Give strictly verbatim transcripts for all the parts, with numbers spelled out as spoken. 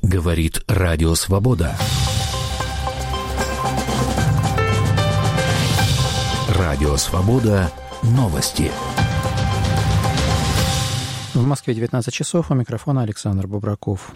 Говорит Радио Свобода. Радио Свобода. Новости. В Москве девятнадцать часов. У микрофона Александр Бобраков.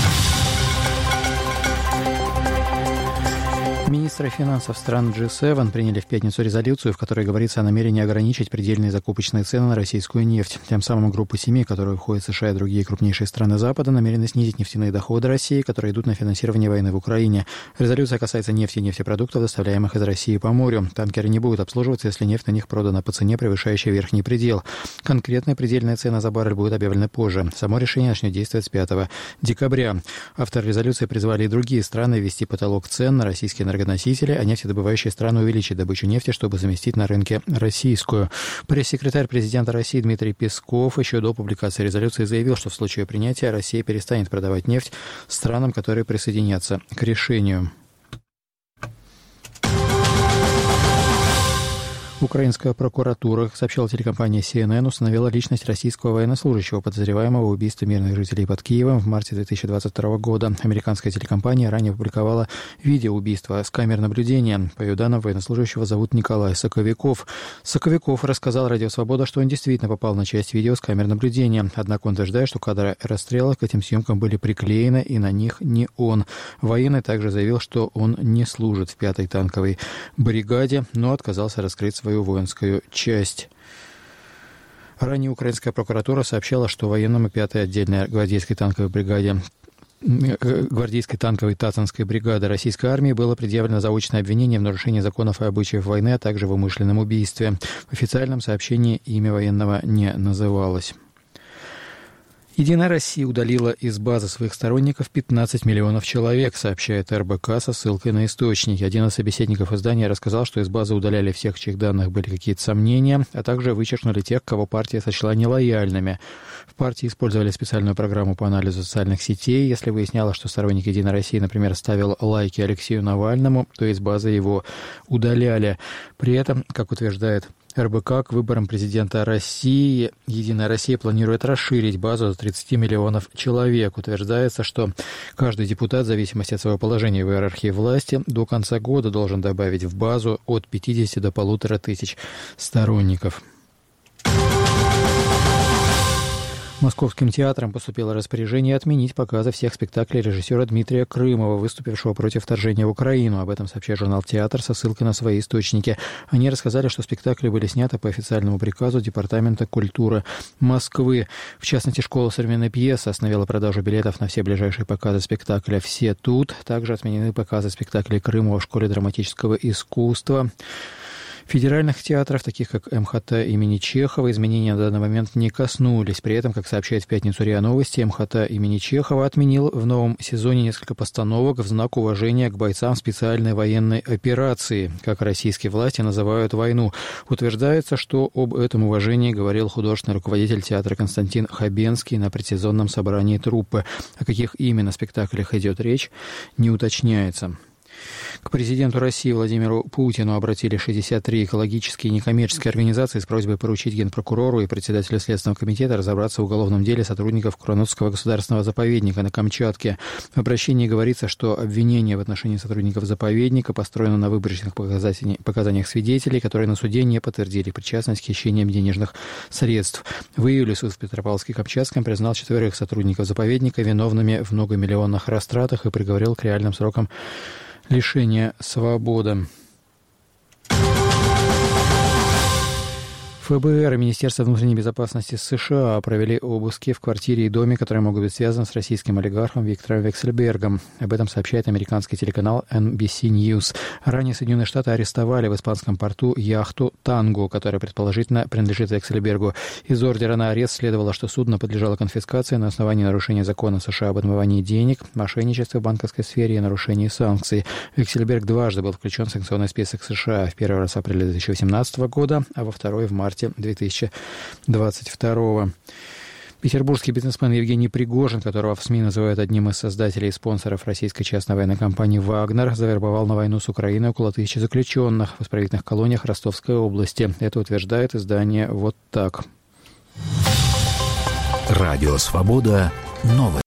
Министры финансов стран джи семь приняли в пятницу резолюцию, в которой говорится о намерении ограничить предельные закупочные цены на российскую нефть. Тем самым группа семи, в которую входят США и другие крупнейшие страны Запада, намерены снизить нефтяные доходы России, которые идут на финансирование войны в Украине. Резолюция касается нефти и нефтепродуктов, доставляемых из России по морю. Танкеры не будут обслуживаться, если нефть на них продана по цене, превышающей верхний предел. Конкретная предельная цена за баррель будет объявлена позже. Само решение начнет действовать с пятого декабря. Авторы резолюции призвали и другие страны ввести потолок цен на российские энергоносители, а нефтедобывающие страны увеличить добычу нефти, чтобы заместить на рынке российскую. Пресс-секретарь президента России Дмитрий Песков еще до публикации резолюции заявил, что в случае принятия Россия перестанет продавать нефть странам, которые присоединятся к решению. Украинская прокуратура, сообщала телекомпания си эн эн, установила личность российского военнослужащего, подозреваемого в убийстве мирных жителей под Киевом в марте две тысячи двадцать второго года. Американская телекомпания ранее опубликовала видео убийства с камер наблюдения. По ее данным, военнослужащего зовут Николай Соковиков. Соковиков рассказал Радио Свобода, что он действительно попал на часть видео с камер наблюдения. Однако он утверждает, что кадры расстрела к этим съемкам были приклеены, и на них не он. Военный также заявил, что он не служит в пятой танковой бригаде, но отказался раскрыть свою воинскую часть. Ранее украинская прокуратура сообщала, что военному пятой отдельной гвардейской танковой бригаде гвардейской танковой Тацинской бригады российской армии было предъявлено заочное обвинение в нарушении законов и обычаев войны, а также в умышленном убийстве. В официальном сообщении имя военного не называлось. «Единая Россия» удалила из базы своих сторонников пятнадцать миллионов человек, сообщает эр бэ ка со ссылкой на источники. Один из собеседников издания рассказал, что из базы удаляли всех, в чьих данных были какие-то сомнения, а также вычеркнули тех, кого партия сочла нелояльными. В партии использовали специальную программу по анализу социальных сетей. Если выяснялось, что сторонник «Единой России», например, ставил лайки Алексею Навальному, то из базы его удаляли. При этом, как утверждает эр бэ ка, к выборам президента России «Единая Россия» планирует расширить базу до тридцати миллионов человек. Утверждается, что каждый депутат, в зависимости от своего положения в иерархии власти, до конца года должен добавить в базу от пятидесяти до полутора тысяч сторонников. Московским театрам поступило распоряжение отменить показы всех спектаклей режиссера Дмитрия Крымова, выступившего против вторжения в Украину. Об этом сообщает журнал «Театр» со ссылкой на свои источники. Они рассказали, что спектакли были сняты по официальному приказу Департамента культуры Москвы. В частности, школа современной пьесы остановила продажу билетов на все ближайшие показы спектакля «Все тут». Также отменены показы спектаклей Крымова в школе драматического искусства. Федеральных театров, таких как эм ха тэ имени Чехова, изменения на данный момент не коснулись. При этом, как сообщает в пятницу РИА Новости, эм ха тэ имени Чехова отменил в новом сезоне несколько постановок в знак уважения к бойцам специальной военной операции, как российские власти называют войну. Утверждается, что об этом уважении говорил художественный руководитель театра Константин Хабенский на предсезонном собрании труппы. О каких именно спектаклях идет речь, не уточняется. К президенту России Владимиру Путину обратились шестьдесят три экологические и некоммерческие организации с просьбой поручить генпрокурору и председателю Следственного комитета разобраться в уголовном деле сотрудников Куранутского государственного заповедника на Камчатке. В обращении говорится, что обвинение в отношении сотрудников заповедника построено на выборочных показаниях свидетелей, которые на суде не подтвердили причастность к хищениям денежных средств. В июле суд в Петропавловске-Камчатском признал четверых сотрудников заповедника виновными в многомиллионных растратах и приговорил к реальным срокам лишения свободы. эф бэ эр и Министерство внутренней безопасности США провели обыски в квартире и доме, которые могут быть связаны с российским олигархом Виктором Вексельбергом. Об этом сообщает американский телеканал эн би си News. Ранее Соединенные Штаты арестовали в испанском порту яхту «Танго», которая предположительно принадлежит Вексельбергу. Из ордера на арест следовало, что судно подлежало конфискации на основании нарушения закона США об отмывании денег, мошенничестве в банковской сфере и нарушении санкций. Вексельберг дважды был включен в санкционный список США. В первый раз в апреле две тысячи восемнадцатого года, а во второй в марте две тысячи двадцать второго. Петербургский бизнесмен Евгений Пригожин, которого в СМИ называют одним из создателей и спонсоров российской частной военной компании «Вагнер», завербовал на войну с Украиной около тысячи заключенных в исправительных колониях Ростовской области. Это утверждает издание «Вот так». Радио «Свобода». Новости.